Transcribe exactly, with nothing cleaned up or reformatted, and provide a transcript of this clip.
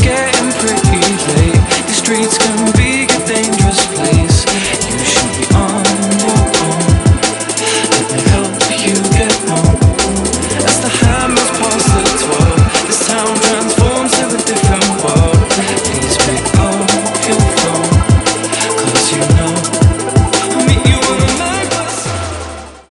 getting pretty late. These streets can be get dangerous